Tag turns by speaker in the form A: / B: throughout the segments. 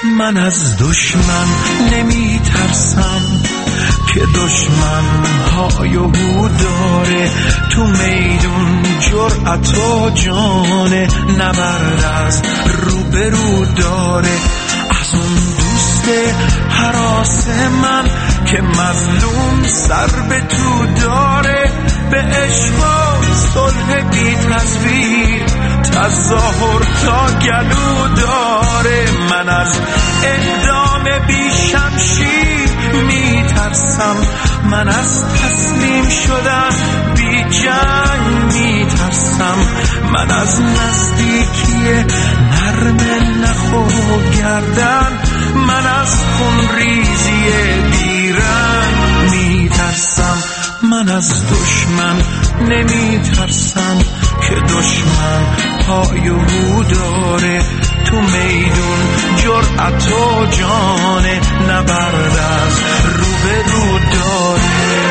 A: من از دشمن نمی ترسم که دشمن های و هو داره، تو میدون جرأت و جانه، نبرد از روبرو داره. از اون دوست هراس من که مظلوم سر به تو داره، به عشق و صلح بی تصویر تظاهر تا گلو داره. من از اعدام بی شمشیر می ترسم، من از تسلیم شدن بی جنگ می ترسم، من از نزدیکی نرم نخ و گردن، من از خون ریزی بیرنگ می ترسم. من از دشمن نمی ترسم که دشمن پای و هو داره، تو میدون جرأت و جانه، نبرد از روبرو داره.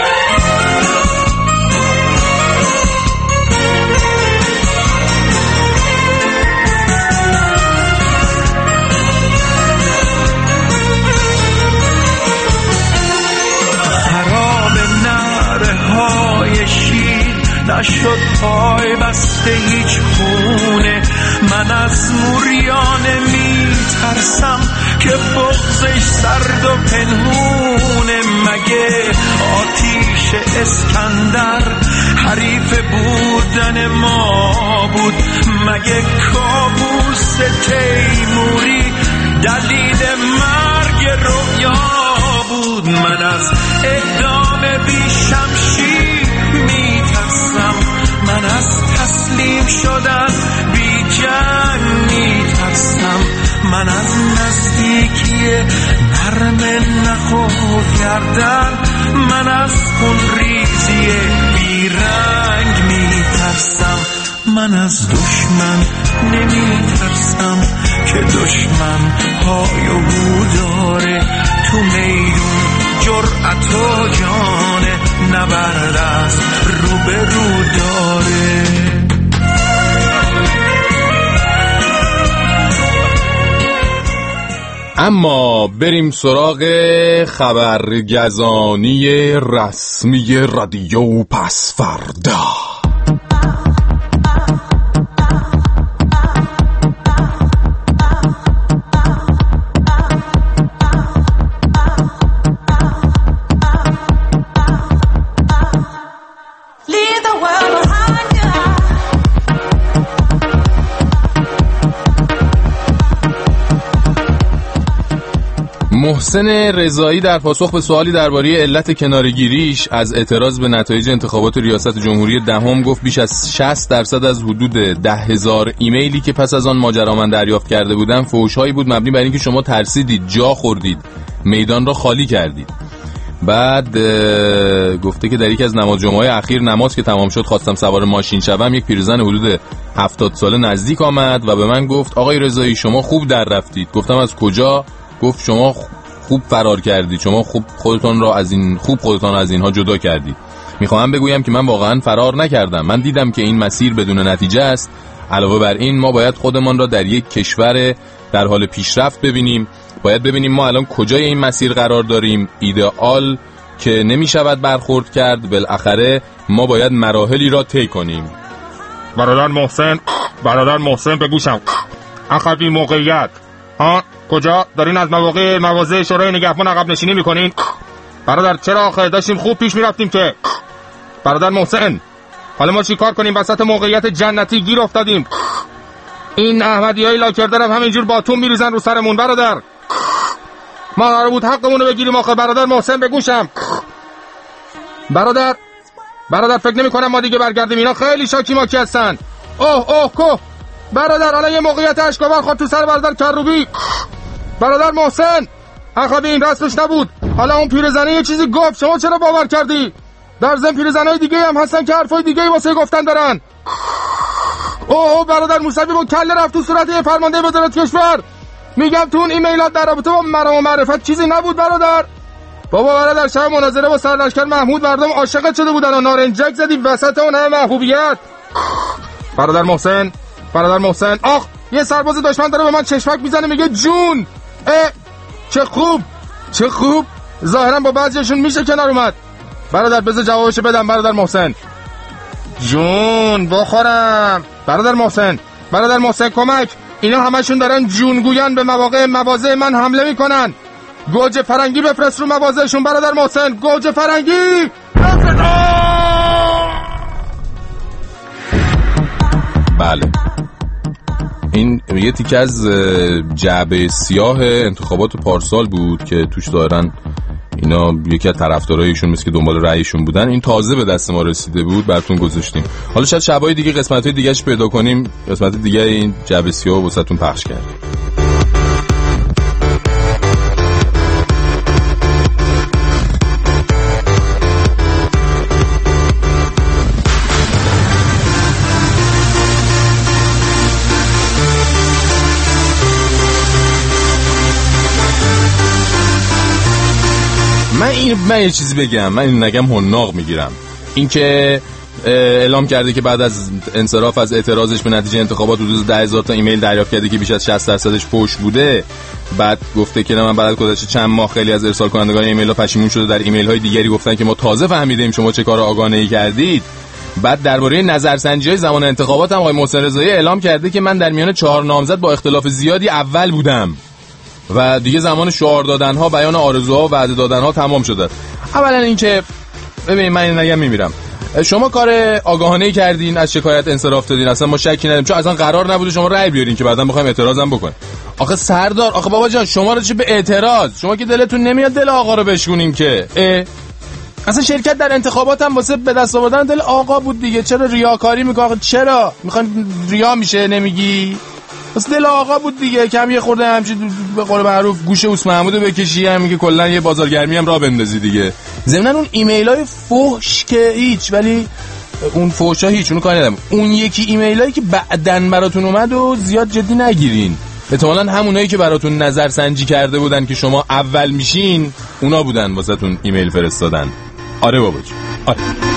A: نشد پای بسته هیچ خونه، من از موریانه می ترسم که بغضش سرد و پنهونه. مگه آتیش اسکندر حریف بودن ما بود؟ مگه کابوس تیموری دلیل مرگ رویا بود؟ من از اعدام بی شمشیر می ترسم، من از تسلیم شدن بی جنگ می ترسم، من از نزدیکی نرم نخ و گردن، من از خون ریزی بی رنگ می ترسم. من از دشمن نمی ترسم که دشمن پای و هو داره، تو میدون جرأت و جانه، نبرد از روبرو داره.
B: اما بریم سراغ خبرگزانی رسمی رادیو پسفردا. محسن رضایی در پاسخ به سوالی درباره علت کناره‌گیریش از اعتراض به نتایج انتخابات ریاست جمهوری دهم گفت بیش از 60% از حدود 10,000 ایمیلی که پس از آن ماجرا من دریافت کرده بودم فحش‌هایی بود مبنی بر اینکه شما ترسیدید، جا خوردید، میدان را خالی کردید. بعد گفته که در یکی از نماز جمعه اخیر نماز که تمام شد خواستم سوار ماشین شوم، یک پیرزن حدود 70 ساله نزدیک آمد و به من گفت آقای رضایی شما خوب در رفتید. گفتم از کجا؟ گفت شما خوب فرار کردید، شما خوب خودتان از اینها جدا کردید. میخواهم بگویم که من واقعا فرار نکردم، من دیدم که این مسیر بدون نتیجه است. علاوه بر این ما باید خودمان را در یک کشور در حال پیشرفت ببینیم، باید ببینیم ما الان کجای این مسیر قرار داریم. ایدئال که نمیشود برخورد کرد، بالاخره ما باید مراحلی را طی کنیم.
C: برادر محسن به گوشم، عقبی موقعیت کجا دارین از مواضع شورای نگهبان عقب نشینی میکنین؟ برادر چرا آخه داشتیم خوب پیش میرفتیم که. برادر محسن حالا ما چی کار کنیم؟ وسط موقعیت جنتی گیر افتادیم. این احمدیای لاکردر هم همینجور باتون میریزن رو سرمون. برادر ما قرار بود حقمون رو بگیریم آخه. برادر محسن به گوشم. برادر فکر نمی کنم ما دیگه برگردیم، اینا خیلی شاکی ماکی هستن. اوه کو برادر الان یه موقعیت اشکاور خود تو سر برادر کروبی. برادر محسن عقب این رسمش نبود، حالا اون پیرزنه یه چیزی گفت، شما چرا باور کردی؟ در ضمن پیرزنای دیگه هم هستن که حرفای دیگه واسه گفتن دارن. اوه برادر موسوی با کله رفت تو صورت یه فرمانده وزارت کشور. میگم تو اون ایمیلات در رابطه با مرام و معرفت چیزی نبود برادر. بابا برادر شب مناظره با سرلشکر محمود مردم عاشقت شده بودن و نارنجک زدی وسط اون همه محبوبیت. برادر محسن آخ یه سرباز دشمن داره به من چشمک میزنه میگه جون چه خوب ظاهرا با بعضیشون میشه کنار اومد. برادر بذار جوابشو بدم. برادر محسن جون بخورم. برادر محسن کمک. اینا همشون دارن جونگویان به مواضع من حمله میکنن. گوجه فرنگی بفرست رو مواضعشون. برادر محسن گوجه فرنگی.
B: بله این یه تیکه از جعبه سیاه انتخابات پارسال بود که توش دارن اینا یکی از طرفدارایشون مثل که دنبال رأیشون بودن. این تازه به دست ما رسیده بود براتون گذاشتیم. حالا شاید شبای دیگه قسمت‌های دیگه‌اش پیدا کنیم، قسمت دیگه این جعبه سیاه واسهتون پخش کردیم. من یه چیزی بگم. من این نگم حناق میگیرم. این که اعلام کرده که بعد از انصراف از اعتراضش به نتیجه انتخابات حدود 10,000 تا ایمیل دریافت کرده که بیش از 60%ش فحش بوده. بعد گفته که من بعد از گذشت چند ماه خیلی از ارسال کنندگان ایمیل‌ها پشیمون شده. در ایمیل‌های دیگری گفتن که ما تازه فهمیدیم شما چه کار آگاهانه‌ای کردید. بعد درباره نظرسنجی‌های زمان انتخابات هم آقای محسن رضایی اعلام کرده که من در میان 4 نامزد با اختلاف زیادی اول بودم و دیگه زمان شعار دادن‌ها، بیان آرزوها و وعده دادن‌ها تمام شده. اولا اینکه ببین من این نگم میمیرم. شما کار آگاهانه‌ای کردین، از شکایت انصراف دادین، اصلا ما شکی نداریم، چون اصلا قرار نبوده شما رأی بیارین که بعداً بخوایم اعتراضم بکنیم. آخه سردار، آخه بابا جان شما رو چه به اعتراض؟ شما که دلتون نمیاد دل آقا رو بشکنین که اصلا شرکت در انتخابات هم واسه به دست آوردن دل آقا بود دیگه. چرا ریاکاری میکنه؟ چرا میخوان ریا میشه نمیگی؟ بس دل آقا بود دیگه. کم یه خورده همچین به قول معروف گوشه اوس محمودو بکشی، همین که کلا یه بازارگرمی هم راه بندازی دیگه. ضمن اون ایمیلای فحش که هیچ، ولی اون فحشا هیچ، اونو کاری ندارم. اون یکی ایمیلایی که بعدن براتون اومد و زیاد جدی نگیرین. احتمالاً همونایی که براتون نظرسنجی کرده بودن که شما اول میشین، اونا بودن واسهتون ایمیل فرستادن. آره بابا جون، آره.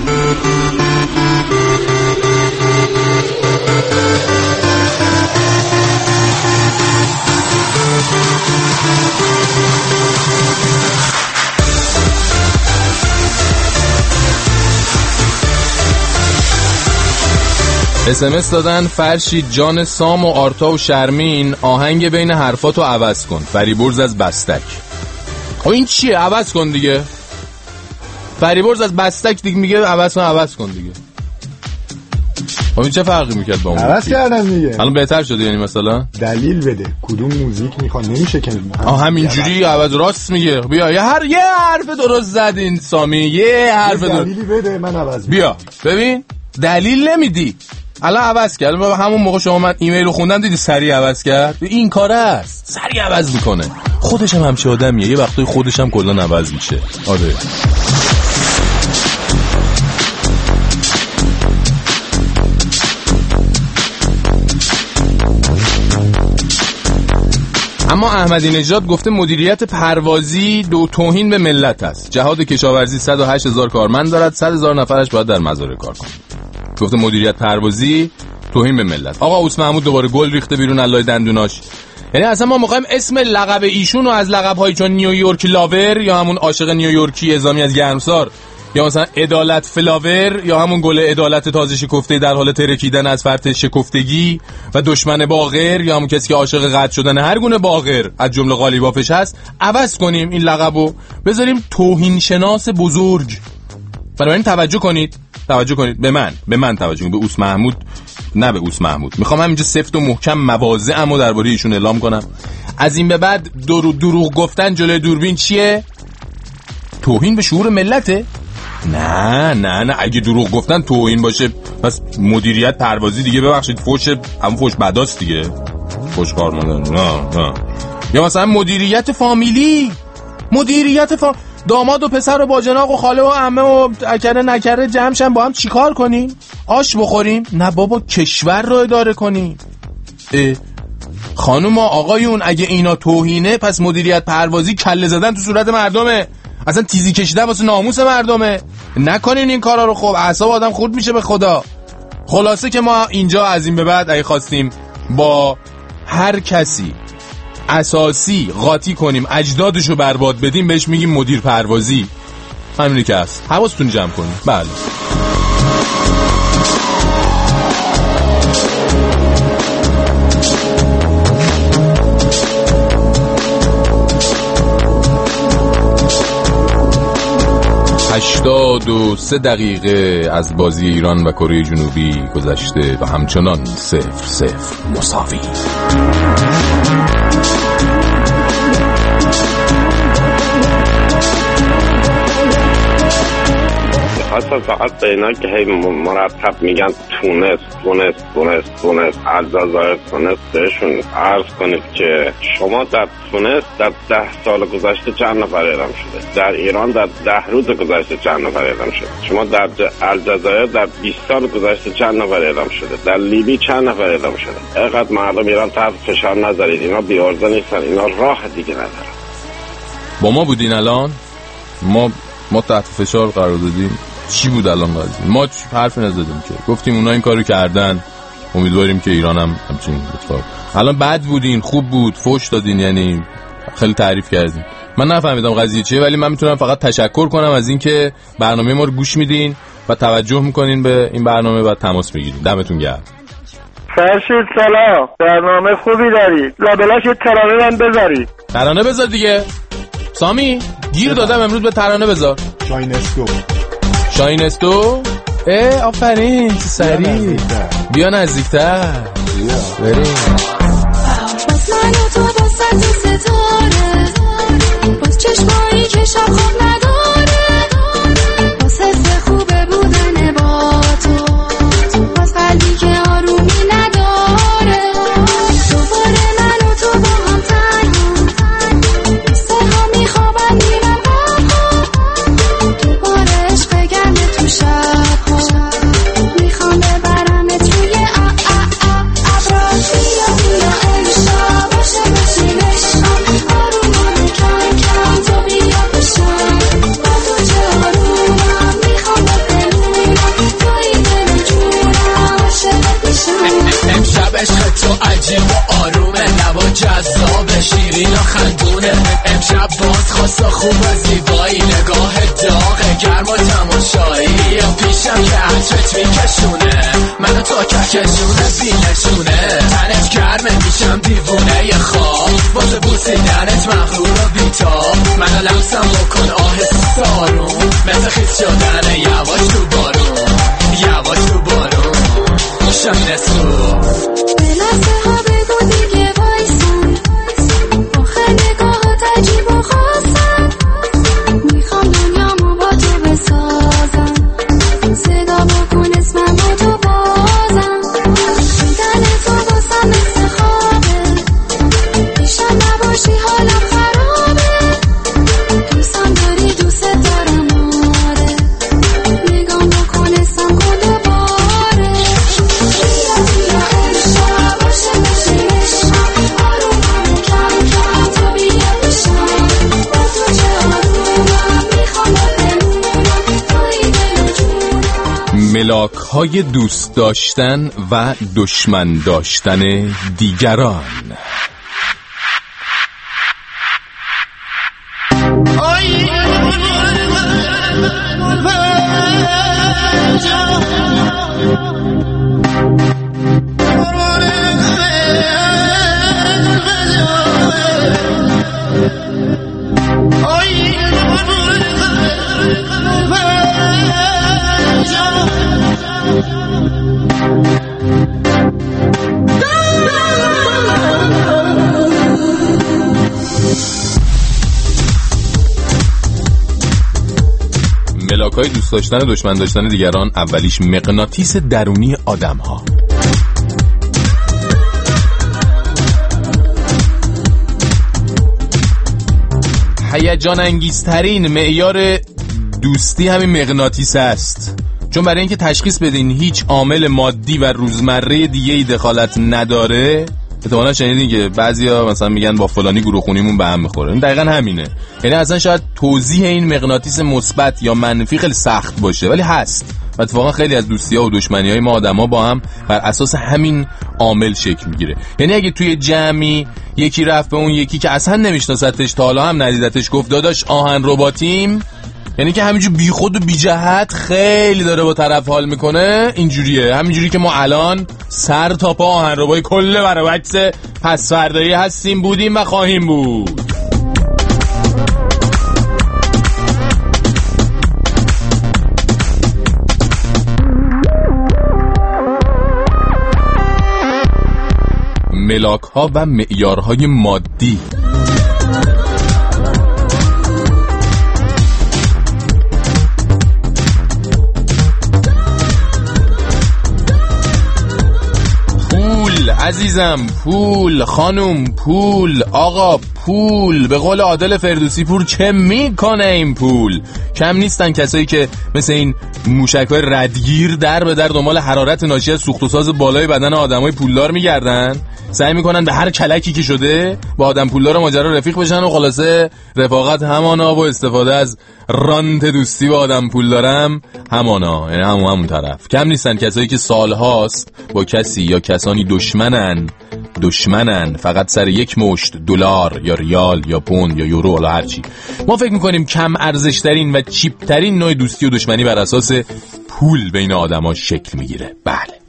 B: SMS دادن فرشید جان سام و آرتا و شرمین آهنگ بین حرفاتو عوض کن. فریبرز از بستک. این چیه؟ عوض کن دیگه. فریبرز از بستک دیگه میگه عوض کن دیگه. این چه فرقی میکرد با اون؟
D: عوض کردن دیگه.
B: الان بهتر شده یعنی مثلا؟
D: دلیل بده. کدوم موزیک میخواد؟ نمیشه که
B: همینجوری عوض راست میگه. بیا یه حرف درست زدین سامی. یه حرف
D: دلیلی بده من عوض
B: بیا ببین دلیل نمیدی. الان عوض کرد. همون موقع شما من ایمیل رو خوندم دیدی سریع عوض کرد. این کاره است. سریع عوض میکنه. خودش هم همچه آدمیه. یه وقتایی خودش هم کلا عوض میشه. آره. اما احمدی نژاد گفته مدیریت پروازی توهین به ملت است. جهاد کشاورزی 108,000 کارمند دارد، 100,000 نفرش باید در مزارع کار کنند. گفته مدیریت پروازی توهین به ملت. آقا اوس محمود دوباره گل ریخته بیرون الله دندوناش. یعنی اصلا ما می‌خوایم اسم لقب ایشون رو از لقب‌هایی چون نیویورک لاور یا همون عاشق نیویورکی اعزامی از گرمسار یا مثلا عدالت فلاور یا همون گل عدالت تازه شکفته در حال ترکیدن از فرط شکفتگی و دشمن باغر یا همون کسی که عاشق قطع شدن هر گونه باغر از جمله قالیبافش هست عوض کنیم این لقبو بذاریم توهین شناس بزرگ. بنابراین توجه کنید به من توجه کنید. به اوس محمود نه به اوس محمود. میخوام همینجا سفت و محکم مواضعمو درباره ایشون اعلام کنم. از این به بعد دروغ گفتن جلوی دوربین چیه؟ توهین به شعور ملته؟ نه اگه دروغ گفتن توهین باشه پس مدیریت پروازی دیگه ببخشید فوش بداست دیگه. فوش کار نداره. نه یا مثلا مدیریت فامیلی. داماد و پسر و باجناق و خاله و عمه و اکره نکره جمعشن با هم چیکار کنیم؟ آش بخوریم؟ نه بابا کشور رو اداره کنیم. خانم و آقایون اگه اینا توهینه پس مدیریت پروازی کله زدن تو صورت مردمه. اصلا تیزی کشیدن واسه ناموس مردمه. نکنین این کارا رو. خب اعصاب آدم خورد میشه به خدا. خلاصه که ما اینجا از این به بعد اگه خواستیم با هر کسی اساسی قاطی کنیم، اجدادشو برباد بدیم، بهش میگیم مدیر پروازی. همینی که هست، حواستون جمع کنیم. بله. هشتاد و 3 دقیقه از بازی ایران و کره جنوبی گذشته و همچنان 0-0 مساوی.
E: فقط به اینا که هی مرتب میگن تونس الجزایر تونس بهشون عرض کنید که شما در تونس در 10 سال گذشته چند نفر اعدام شده، در ایران در 10 روز گذشته چند نفر اعدام شده، شما در الجزایر در 20 سال گذشته چند نفر اعدام شده، در لیبی چند نفر اعدام شده. اینقدر مردم ایران تحت فشار نذارید، اینا بی‌عرضه نیستن، اینا راه دیگه ندارن.
B: با ما بودین الان ما تحت فشار قرار دادیم. چی بود الان قضیه؟ ما حرفی نزدیم که گفتیم اونا این کارو کردن، امیدواریم که ایران هم همچین اتفاق. الان بد بودین، خوب بود، فوش دادین، یعنی خیلی تعریف کردین. من نفهمیدم قضیه چیه، ولی من میتونم فقط تشکر کنم از اینکه برنامه ما رو گوش میدین و توجه میکنین به این برنامه و تماس میگیرین. دمتون گرم.
F: فرشید سلام، برنامه خوبی داری، لابلاش یه ترانه من بذاری.
B: ترانه بذار دیگه سامی، گیر دادم امروز به ترانه بذار. شاینستو آفرین، سریع بیا نزدیکتر بریم.
G: بس من و تو دستت ستاره، باز چشمایی که شب خواب نداره، باز حس خوبه بودن با تو، باز قلبی که آرومی نداره. دوباره من و تو با هم تنها، قصه ها میخوابن میرم غمها، دوباره عشق گرمه تو شبها، میخوام ببرمت روی ابرا. بیا امشب باشه بشین عشقم، آرومانه کم کم تو بیا بشم، با تو چه آرومم، میخوام بپنونم توی دل جونم، عاشقت میشم.
H: امشب عشق تو عجیب و آرومه، لبا جذاب شیرین و خندونه، امشب باز خواست خوب و زیبایی، نگاه داغ گرم و تماشایی، یا پیشم که عطرت میکشونه، منو تو کهکشونه بینشونه، تنت گرمه میشم دیوونه ی خواب، واسه بوسیدنت مغرور و بیتاب، منو لمسم بکن آهسته آروم، مثل خیس شدن یواش تو بارون، یواش تو بارون. شاینستو
G: به لحظه ها بگو دیگه وایسن، آخه نگاهات عجیب و خاصن، میخوام دنیامو با تو بسازم، صدا بکن اسمم با تو بازم، دیدن تو باسم مثل خوابه، پیشم نباشی حالم خرابه، دوستم داری دوست دارم آره، نگام بکن اسمم کن دوباره. بیا امشب باشه بشین عشقم، آرومم کم کم تو بیا بشم، با تو چه آرومم، میخوام بپنونم توی دل و جونم.
B: ملاک های دوست داشتن و دشمن داشتن دیگران. ملاک‌های دوست داشتن و دشمن داشتن دیگران، اولیش مغناطیس درونی آدم‌ها. هیجان انگیزترین معیار دوستی همین مغناطیس است، چون برای اینکه تشخیص بدین هیچ عامل مادی و روزمره دیگه‌ای دخالت نداره. احتمالاً شنیدین که بعضیا مثلا میگن با فلانی گروه خونیمون به هم میخوره. این دقیقاً همینه. یعنی اصلا شاید توضیح این مغناطیس مثبت یا منفی خیلی سخت باشه، ولی هست و اتفاقا خیلی از دوستی‌ها و دشمنی‌های ما آدم‌ها با هم بر اساس همین عامل شکل میگیره. یعنی اگه توی جمعی یکی رفت به اون یکی که اصلا نمیشناستش تا حالا هم ندیدتش گفت داداش آهن رباتیم، یعنی که همینجور بی خود و بی جهت خیلی داره با طرف حال میکنه. اینجوریه، همینجوری که ما الان سر تا پا آهنربای کل برابکس پسوردایی هستیم، بودیم و خواهیم بود. ملاک ها و معیارهای مادی. پول عزیزم، پول خانوم، پول آقا، پول به قول عادل فردوسی پور چه میکنه این پول. کم نیستن کسایی که مثل این موشک‌های ردگیر در به در دنبال حرارت ناشی از سوخت و ساز بالای بدن آدمای پولدار میگردن، سعی میکنن به هر کلکی که شده با آدم پولدار ماجرا رفیق بشن و خلاصه رفاقت همانا و استفاده از رانت دوستی با آدم پولدارم همانا، یعنی همون طرف. کم نیستن کسایی که سالهاست با کسی یا کسانی دشمنن فقط سر یک مشت دلار یا ریال یا پوند یا یورو ولا هر چی. ما فکر میکنیم کم ارزش ترین و چیپ ترین نوع دوستی و دشمنی بر اساس پول بین آدما شکل میگیره. بله.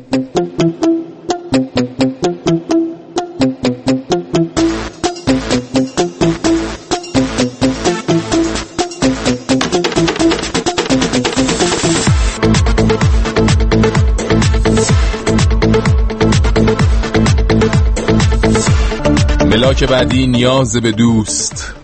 B: ملاک بعدی نیاز به دوست.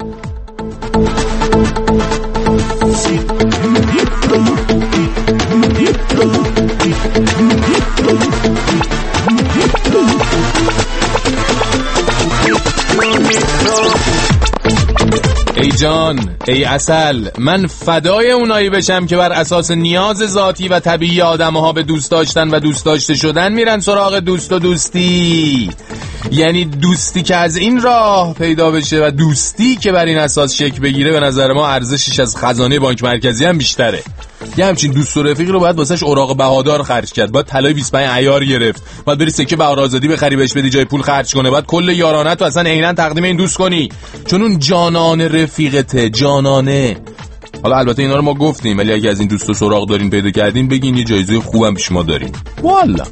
B: ای جان، ای عسل، من فدای اونایی بشم که بر اساس نیاز ذاتی و طبیعی آدم‌ها به دوست داشتن و دوست داشته شدن میرن سراغ دوست و دوستی. یعنی دوستی که از این راه پیدا بشه و دوستی که بر این اساس شکل بگیره به نظر ما ارزشش از خزانه بانک مرکزی هم بیشتره. یه همچین دوست و رفیق رو باید واسش اوراق بهادار خرج کرد، باید طلای 25 عیار گرفت، باید بری سکه بهار آزادی بخری بهش بدی جای پول خرج کنه، باید کل یارانه تو اصلا عیناً تقدیم این دوست کنی، چون اون جانان رفیقته، جانانه. حالا البته اینا رو ما گفتیم، ولی اگه از این دوست و سراغ دارین پیدا کردین بگین، یه جایزه خوبم پیش ما دارین. والا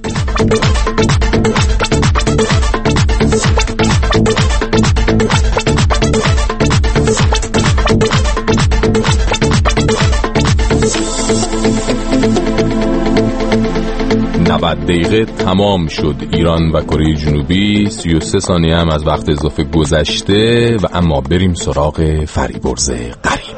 B: دقیقه تمام شد. ایران و کره جنوبی 33 ثانیه هم از وقت اضافه گذشته و اما بریم سراغ فریبرز قریب.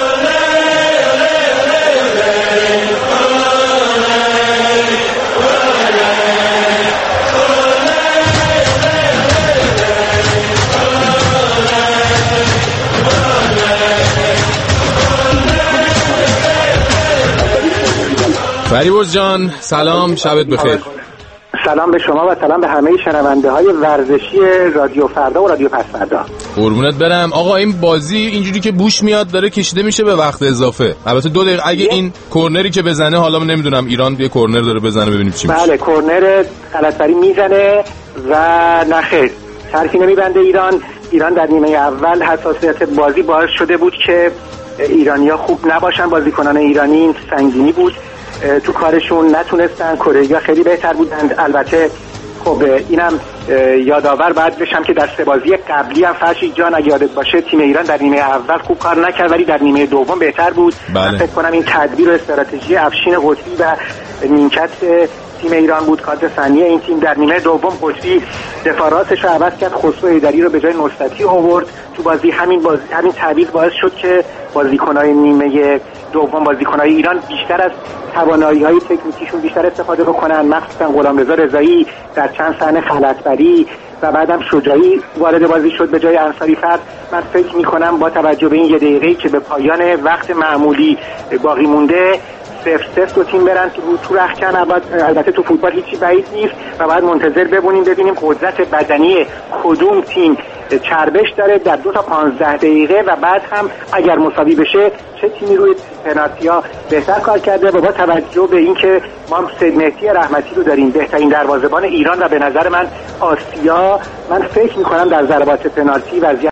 B: فریبرز جان سلام، شبت بخیر.
I: سلام به شما و سلام به همه شنونده های ورزشی رادیو فردا و رادیو پس فردا.
B: قربونت برم. آقا این بازی اینجوری که بوش میاد داره کشیده میشه به وقت اضافه. البته 2 دقیقه اگه این کورنری که بزنه، حالا من نمیدونم ایران یه کورنر داره بزنه ببینیم چی میشه.
I: بله کورنر غلط‌بری میزنه و نخیر حرفی نمیبنده ایران در نیمه اول حساسیت بازی باعث شده بود که ایرانی‌ها خوب نباشن، بازیکنان ایرانی سنگینی بود تو کارشون، نتونستن. کره‌ای‌ها خیلی بهتر بودند. البته خب اینم یادآور باید بشم که در 3 بازی قبلی هم فرشید جان اگه یادت باشه تیم ایران در نیمه اول خوب کار نکرد ولی در نیمه دوم بهتر بود.
B: بله.
I: فکر کنم این تدبیر و استراتژی افشین قطبی و نیمکت تیم ایران بود. کادر فنی این تیم در نیمه دوم قطبی دفاعاتش رو عوض کرد، خسرو ایدری رو به جای نصرتی آورد تو بازی. همین تعویض باعث شد که بازیکن‌های نیمه دوم، بازیکن‌های ایران بیشتر از توانایی‌های تکنیکیشون بیشتر استفاده بکنن، مخصوصا غلامرضا رضایی در چند صحنه غلط‌بری و بعدم شجاعی وارد بازی شد به جای انصاری فرد. من فکر می‌کنم با توجه به این 1 دقیقه‌ای که به پایان وقت معمولی باقی مونده 0-0 دو تیم برن تو رختکن. البته تو فوتبال هیچی بعید نیست و باید منتظر بمونیم ببینیم قدرت بدنی کدوم تیم چربش داره در 2 تا 15 دقیقه و بعد هم اگر مساوی بشه چه تیمی روی پنالتی‌ها بهتر کار کرده و با توجه به اینکه ما سید مهدی رحمتی رو داریم بهترین دروازه‌بان ایران و به نظر من آسیا، من فکر می‌کنم در ضربات پنالتی وضعیت